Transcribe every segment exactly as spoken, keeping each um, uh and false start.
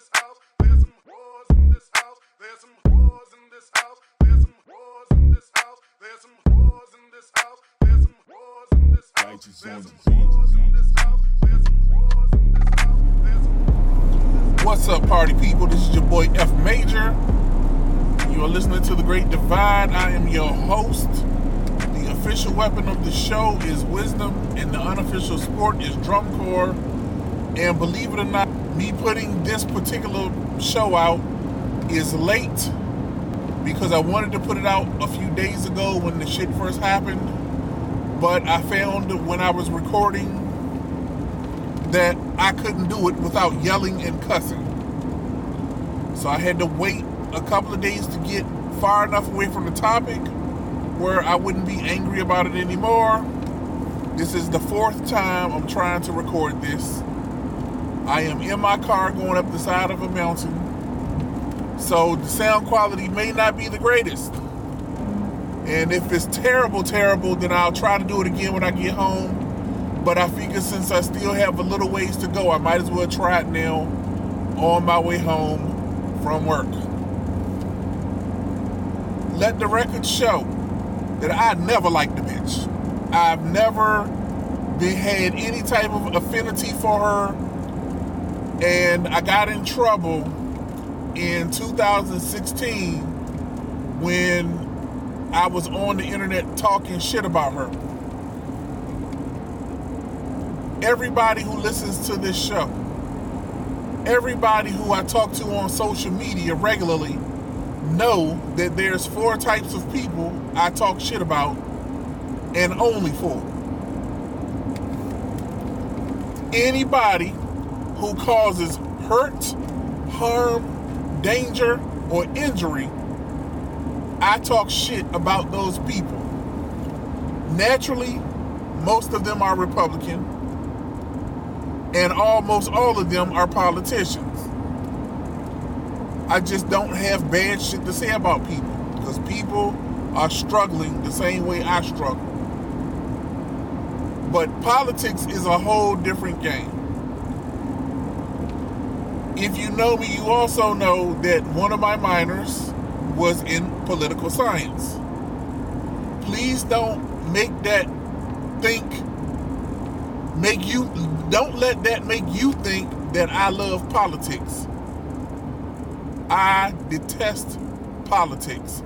this house. There's some whores in this house. There's some whores in this house. There's some whores in this house. There's some whores in this house. There's some whores in this house. There's some whores in this house. There's some whores in this house. There's some whores. What's up, party people? This is your boy F Major. You are listening to The Great Divide. I am your host. The official weapon of the show is wisdom, and the unofficial sport is drum corps. And believe it or not, me putting this particular show out is late because I wanted to put it out a few days ago when the shit first happened. But I found when I was recording that I couldn't do it without yelling and cussing. So I had to wait a couple of days to get far enough away from the topic where I wouldn't be angry about it anymore. This is the fourth time I'm trying to record this. I am in my car going up the side of a mountain, so the sound quality may not be the greatest. And if it's terrible, terrible, then I'll try to do it again when I get home. But I figure since I still have a little ways to go, I might as well try it now on my way home from work. Let the record show that I never liked the bitch. I've never been, had any type of affinity for her. And I got in trouble in two thousand sixteen when I was on the internet talking shit about her. Everybody who listens to this show, everybody who I talk to on social media regularly, know that there's four types of people I talk shit about, and only four. Anybody who causes hurt, harm, danger, or injury, I talk shit about those people. Naturally, most of them are Republican, and almost all of them are politicians. I just don't have bad shit to say about people, because people are struggling the same way I struggle. But politics is a whole different game. If you know me, you also know that one of my minors was in political science. Please don't make that think, make you, don't let that make you think that I love politics. I detest politics.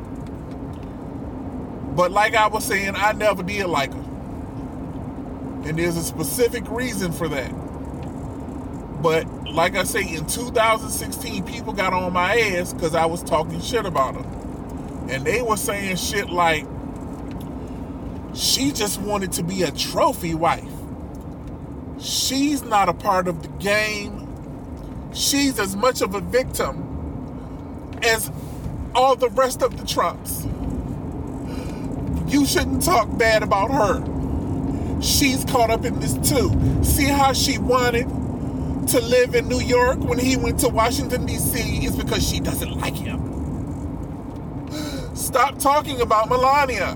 But like I was saying, I never did like her. And there's a specific reason for that. But like I say, in two thousand sixteen, people got on my ass because I was talking shit about her. And they were saying shit like, she just wanted to be a trophy wife. She's not a part of the game. She's as much of a victim as all the rest of the Trumps. You shouldn't talk bad about her. She's caught up in this too. See how she wanted to live in New York when he went to Washington, D C is because she doesn't like him. Stop talking about Melania.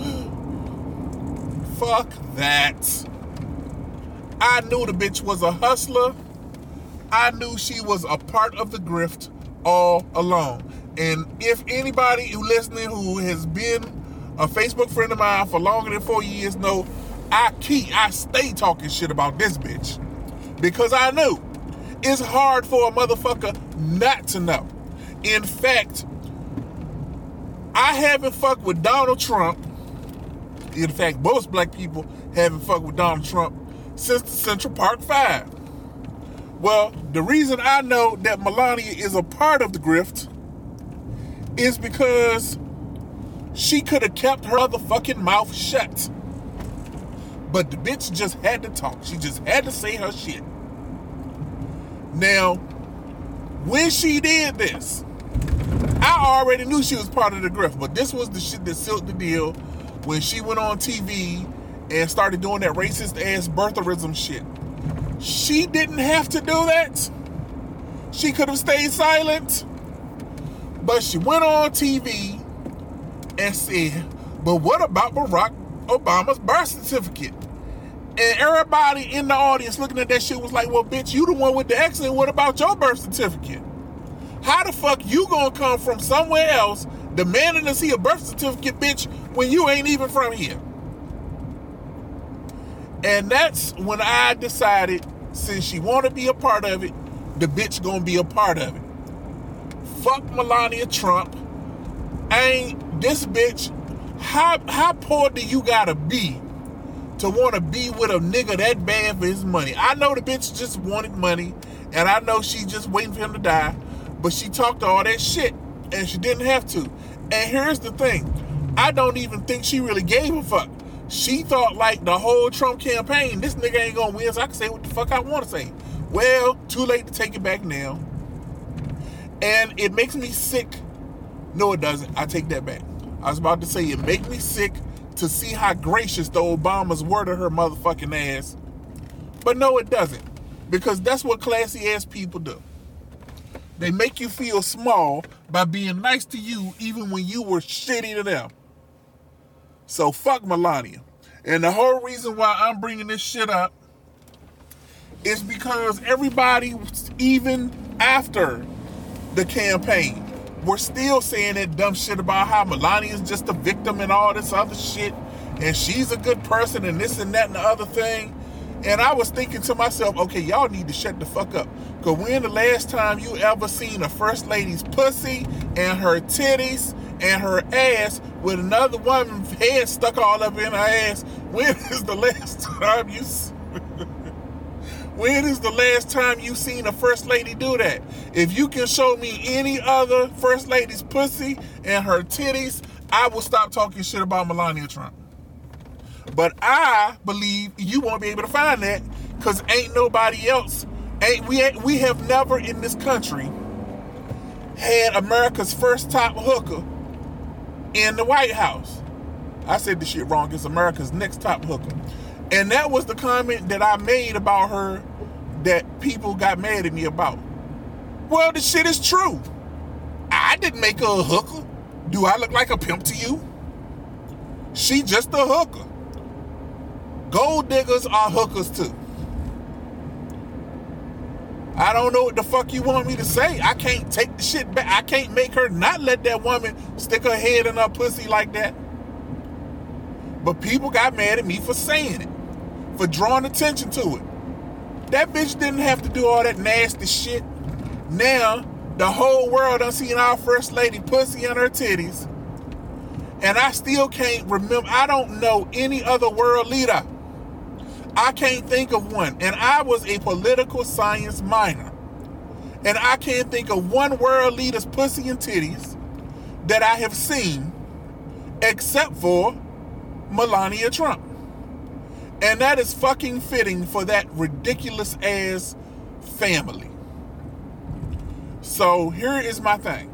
Fuck that. I knew the bitch was a hustler. I knew she was a part of the grift all along. And if anybody who listening who has been a Facebook friend of mine for longer than four years know, I keep, I stay talking shit about this bitch. Because I knew it's hard for a motherfucker not to know. In fact, I haven't fucked with Donald Trump. In fact, most black people haven't fucked with Donald Trump since the Central Park Five. Well, the reason I know that Melania is a part of the grift is because she could have kept her motherfucking mouth shut. But the bitch just had to talk. She just had to say her shit. Now, when she did this, I already knew she was part of the grift, but this was the shit that sealed the deal when she went on T V and started doing that racist ass birtherism shit. She didn't have to do that. She could have stayed silent, but she went on T V and said, but what about Barack Obama's birth certificate? And everybody in the audience looking at that shit was like, well, bitch, you the one with the accident. What about your birth certificate? How the fuck you gonna come from somewhere else demanding to see a birth certificate, bitch, when you ain't even from here? And that's when I decided, since she want to be a part of it, the bitch gonna be a part of it. Fuck Melania Trump. Ain't this bitch, how, how poor do you gotta be to want to be with a nigga that bad for his money? I know the bitch just wanted money, and I know she just waiting for him to die, but she talked all that shit, and she didn't have to. And here's the thing, I don't even think she really gave a fuck. She thought like the whole Trump campaign, this nigga ain't gonna win, so I can say what the fuck I want to say. Well, too late to take it back now. And it makes me sick. No, it doesn't. I take that back. I was about to say it makes me sick to see how gracious the Obamas were to her motherfucking ass. But no, it doesn't. Because that's what classy ass people do. They make you feel small by being nice to you even when you were shitty to them. So fuck Melania. And the whole reason why I'm bringing this shit up is because everybody, even after the campaign, we're still saying that dumb shit about how Melania's just a victim and all this other shit, and she's a good person and this and that and the other thing. And I was thinking to myself, okay, y'all need to shut the fuck up. Because when the last time you ever seen a first lady's pussy and her titties and her ass with another woman's head stuck all up in her ass? When is the last time you When is the last time you seen a first lady do that? If you can show me any other first lady's pussy and her titties, I will stop talking shit about Melania Trump. But I believe you won't be able to find that, because ain't nobody else. Ain't we? Ain't, we have never in this country had America's first top hooker in the White House. I said this shit wrong. It's America's next top hooker. And that was the comment that I made about her that people got mad at me about. Well, the shit is true. I didn't make her a hooker. Do I look like a pimp to you? She just a hooker. Gold diggers are hookers too. I don't know what the fuck you want me to say. I can't take the shit back. I can't make her not let that woman stick her head in her pussy like that. But people got mad at me for saying it, for drawing attention to it. That bitch didn't have to do all that nasty shit. Now, the whole world done seen our first lady pussy and her titties. And I still can't remember. I don't know any other world leader. I can't think of one. And I was a political science minor. And I can't think of one world leader's pussy and titties that I have seen except for Melania Trump. And that is fucking fitting for that ridiculous ass family. So here is my thing.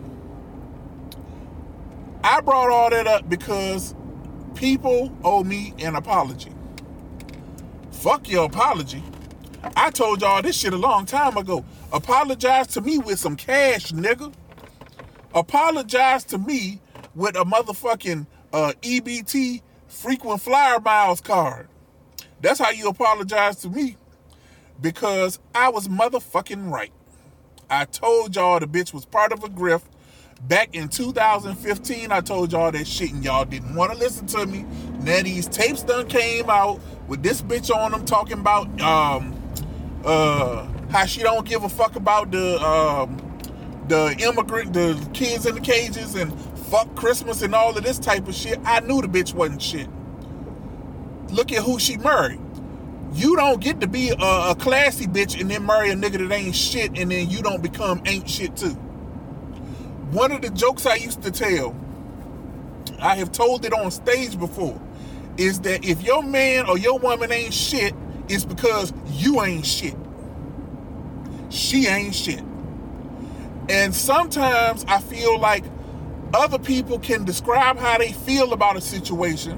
I brought all that up because people owe me an apology. Fuck your apology. I told y'all this shit a long time ago. Apologize to me with some cash, nigga. Apologize to me with a motherfucking uh, E B T frequent flyer miles card. That's how you apologize to me. Because I was motherfucking right. I told y'all the bitch was part of a grift. Back in two thousand fifteen, I told y'all that shit and y'all didn't want to listen to me. Now these tapes done came out with this bitch on them talking about um uh how she don't give a fuck about the um the immigrant, the kids in the cages, and fuck Christmas and all of this type of shit. I knew the bitch wasn't shit. Look at who she married. You don't get to be a, a classy bitch and then marry a nigga that ain't shit and then you don't become ain't shit too. One of the jokes I used to tell, I have told it on stage before, is that if your man or your woman ain't shit, it's because you ain't shit. She ain't shit. And sometimes I feel like other people can describe how they feel about a situation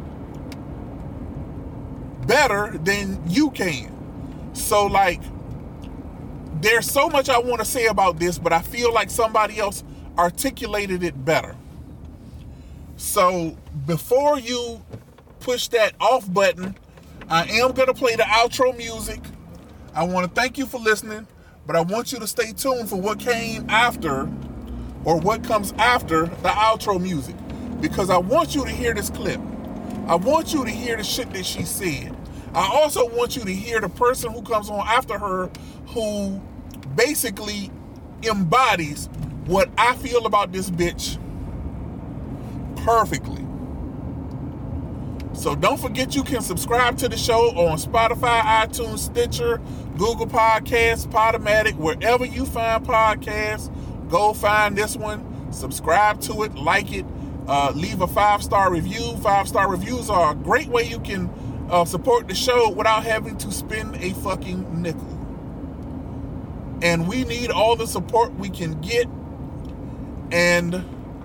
better than you can. So like, there's so much I want to say about this, but I feel like somebody else articulated it better. So before you push that off button I am going to play the outro music. I want to thank you for listening, but I want you to stay tuned for what came after, or what comes after the outro music, because I want you to hear this clip. I want you to hear the shit that she said. I also want you to hear the person who comes on after her, who basically embodies what I feel about this bitch perfectly. So don't forget you can subscribe to the show on Spotify, iTunes, Stitcher, Google Podcasts, Podomatic, wherever you find podcasts. Go find this one, subscribe to it, like it, uh, leave a five-star review. Five-star reviews are a great way you can uh, support the show without having to spend a fucking nickel. And we need all the support we can get. And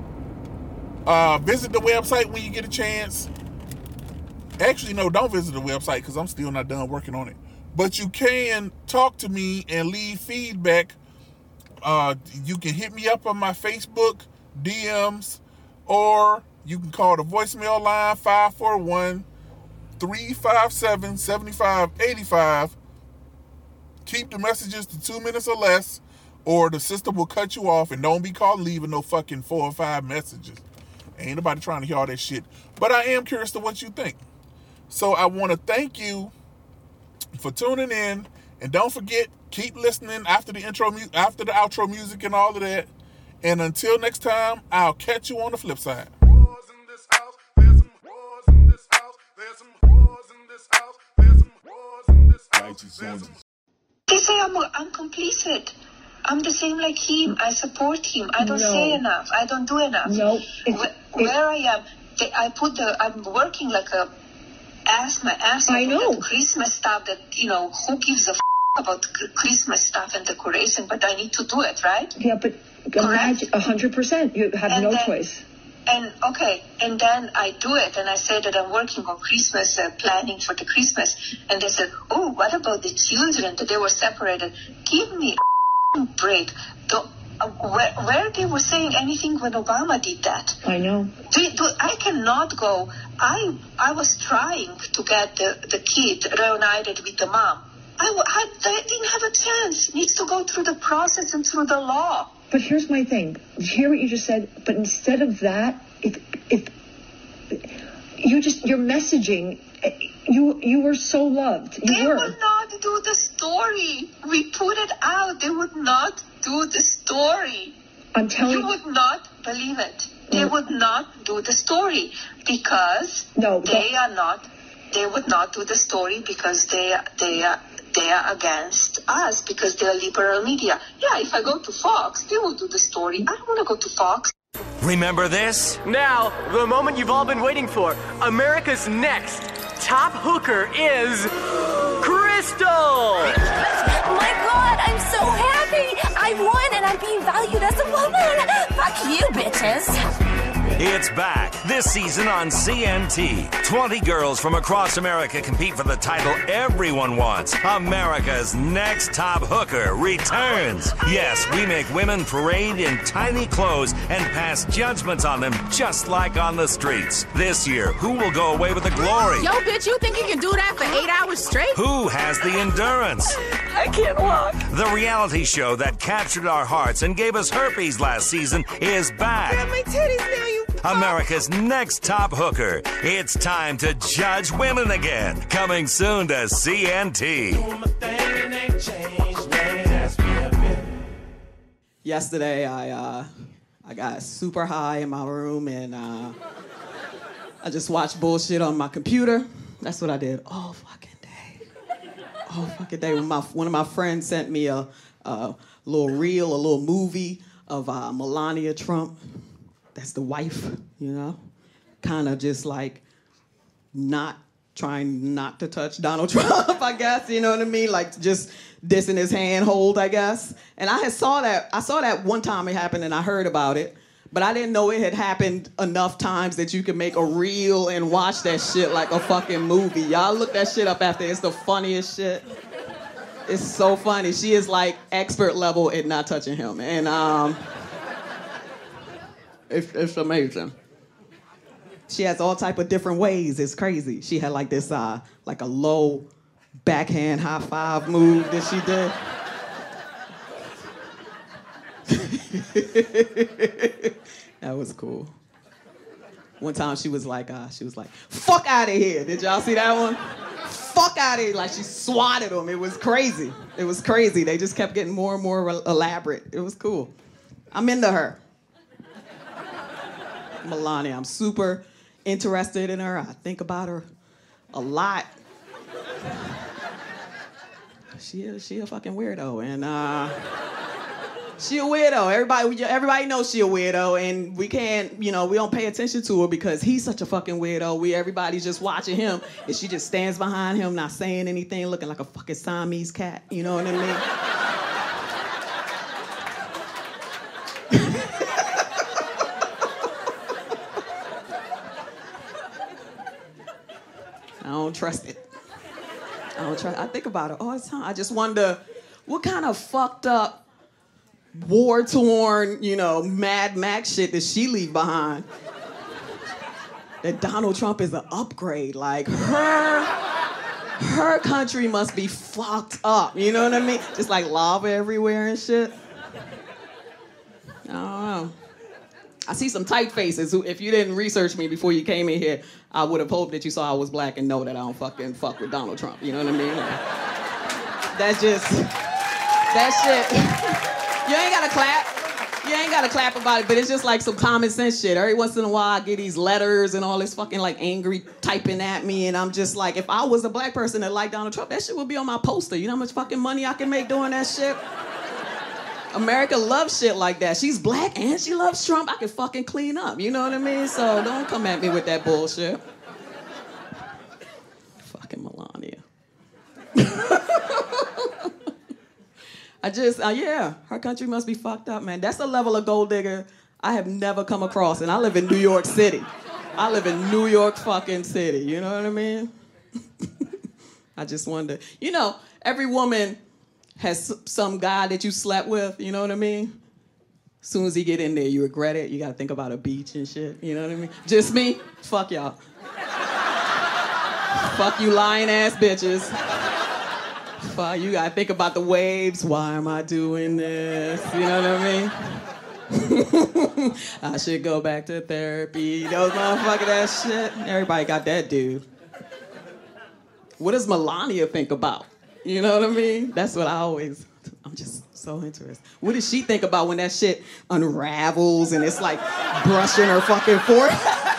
uh, visit the website when you get a chance. Actually, no, don't visit the website because I'm still not done working on it. But you can talk to me and leave feedback. Uh, you can hit me up on my Facebook D Ms, or you can call the voicemail line five four one, three five seven, seven five eight five. Keep the messages to two minutes or less, or the system will cut you off. And don't be called leaving no fucking four or five messages. Ain't nobody trying to hear all that shit. But I am curious to what you think. So I want to thank you for tuning in, and don't forget, keep listening after the intro, mu- after the outro music and all of that. And until next time, I'll catch you on the flip side. Whores in this house. There's some whores in this house. There's some whores in this house. There's some whores in this house. There's some They say I'm, I'm complicit. I'm the same like him. I support him. I don't No. say enough. I don't do enough. No, it's- Where, where I am, they, I put the. I'm working like a ass my ass off I with know. that Christmas stuff. That you know, who gives a f- about c- Christmas stuff and decoration? But I need to do it, right? Yeah, but imagine a hundred percent. You have And no then- choice. And okay, and then I do it, and I say that I'm working on Christmas, uh, planning for the Christmas, and they said, "Oh, what about the children? That they were separated? Give me a break." The, uh, where, where they were saying anything when Obama did that? I know. Do, do, I cannot go. I I was trying to get the, the kid reunited with the mom. I, w- I, I didn't have a chance. It needs to go through the process and through the law. But here's my thing. Hear what you just said. But instead of that, if if you just your messaging, you you were so loved. You They were. would not do the story. We put it out. They would not do the story. I'm telling You would not believe it. They No. would not do the story because No, they don't- are not. They would not do the story because they are they are they are against us because they are liberal media. Yeah, if I go to Fox, they will do the story. I don't want to go to Fox. Remember this? Now, the moment you've all been waiting for. America's next top hooker is Crystal! My God, I'm so happy! I won and I'm being valued as a woman! Fuck you, bitches! It's back this season on C N T. twenty girls from across America compete for the title everyone wants. America's Next Top Hooker returns. Yes, we make women parade in tiny clothes and pass judgments on them just like on the streets. This year, who will go away with the glory? Yo, bitch, you think you can do that for eight hours straight? Who has the endurance? I can't walk. The reality show that captured our hearts and gave us herpes last season is back. My titties now, you. America's Next Top Hooker. It's time to judge women again. Coming soon to C N T. Yesterday, I uh, I got super high in my room and uh, I just watched bullshit on my computer. That's what I did all fucking day. All fucking day. When my, one of my friends sent me a, a little reel, a little movie of uh, Melania Trump. That's the wife, you know? Kind of just like not trying not to touch Donald Trump, I guess, you know what I mean? Like just dissing his handhold, I guess. And I had saw that, I saw that one time it happened and I heard about it, but I didn't know it had happened enough times that you could make a reel and watch that shit like a fucking movie. Y'all look that shit up after, it's the funniest shit. It's so funny. She is like expert level at not touching him. And um, it's, it's amazing. she has all type of different ways. It's crazy. She had like this, uh, like a low backhand high five move that she did. That was cool. One time she was like, uh, she was like, fuck out of here. Did y'all see that one? Fuck out of here. Like she swatted them. It was crazy. It was crazy. They just kept getting more and more elaborate. It was cool. I'm into her. Melania, I'm super interested in her. I think about her a lot. She a, she a fucking weirdo, and uh, she a weirdo. Everybody, everybody knows she a weirdo, and we can't, you know, we don't pay attention to her because he's such a fucking weirdo. We everybody's just watching him, and she just stands behind him, not saying anything, looking like a fucking Siamese cat. You know what I mean? I don't trust it. I don't trust. I think about it all the time. I just wonder, what kind of fucked up, war-torn, you know, Mad Max shit does she leave behind? That Donald Trump is an upgrade. Like her, her country must be fucked up. You know what I mean? Just like lava everywhere and shit. I don't know. I see some tight faces who, if you didn't research me before you came in here, I would have hoped that you saw I was black and know that I don't fucking fuck with Donald Trump. You know what I mean? That's just, that shit. You ain't gotta clap. You ain't gotta clap about it, but it's just like some common sense shit. Every once in a while I get these letters and all this fucking like angry typing at me, and I'm just like, if I was a black person that liked Donald Trump, that shit would be on my poster. You know how much fucking money I can make doing that shit? America loves shit like that. She's black and she loves Trump. I can fucking clean up. You know what I mean? So don't come at me with that bullshit. Fucking Melania. I just, uh, yeah, her country must be fucked up, man. That's a level of gold digger I have never come across. And I live in New York City. I live in New York fucking City. You know what I mean? I just wonder. You know, every woman has some guy that you slept with, you know what I mean? As soon as he get in there, you regret it. You gotta think about a beach and shit, you know what I mean? Just me? Fuck y'all. Fuck you lying ass bitches. Fuck, you gotta think about the waves. Why am I doing this? You know what I mean? I should go back to therapy. Those motherfucking ass shit. Everybody got that dude. What does Melania think about? You know what I mean? That's what I always, I'm just so interested. What does she think about when that shit unravels and it's like brushing her fucking forehead?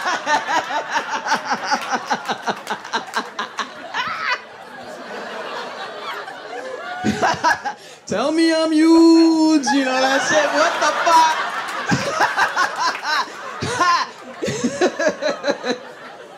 Tell me I'm huge, you know that shit? What the fuck?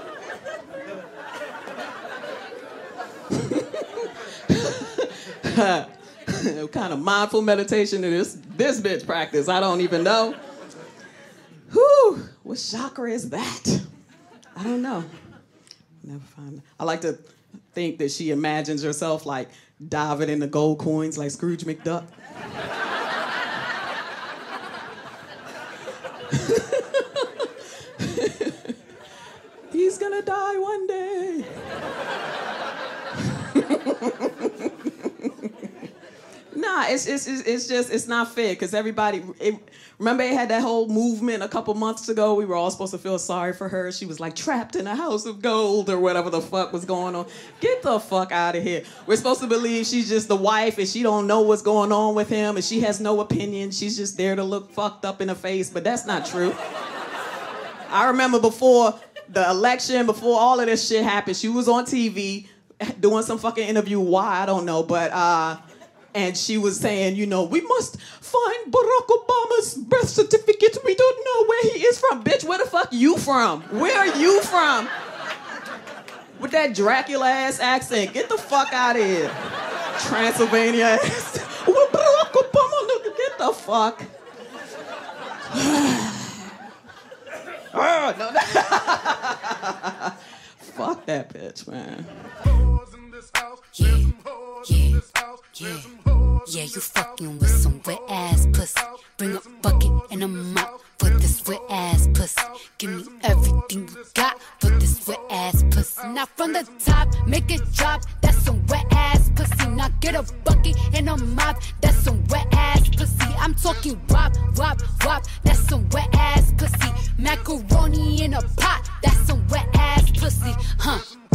What kind of mindful meditation is this, this bitch practice? I don't even know. Whew, what chakra is that? I don't know. Never find. I like to think that she imagines herself like diving into gold coins like Scrooge McDuck. He's gonna die one day. Nah, it's, it's, it's just, it's not fair, because everybody, it, remember they had that whole movement a couple months ago? We were all supposed to feel sorry for her. She was like trapped in a house of gold or whatever the fuck was going on. Get the fuck out of here. We're supposed to believe she's just the wife and she don't know what's going on with him and she has no opinion. She's just there to look fucked up in the face, but that's not true. I remember before the election, before all of this shit happened, she was on T V doing some fucking interview. Why? I don't know, but, uh, and she was saying, you know, we must find Barack Obama's birth certificate. We don't know where he is from. Bitch, where the fuck you from? Where are you from? With that Dracula-ass accent. Get the fuck out of here. Transylvania ass. Where Barack Obama? Look, get the fuck. Oh, no, no. Fuck that bitch, man. Yeah, yeah, yeah, yeah, you fucking with some wet ass pussy. Bring a bucket and a mop for this wet ass pussy. Give me everything you got. in a mop, that's some wet ass pussy. I'm talking wop, wop, wop, that's some wet ass pussy. Macaroni in a pot, that's some wet ass pussy, huh?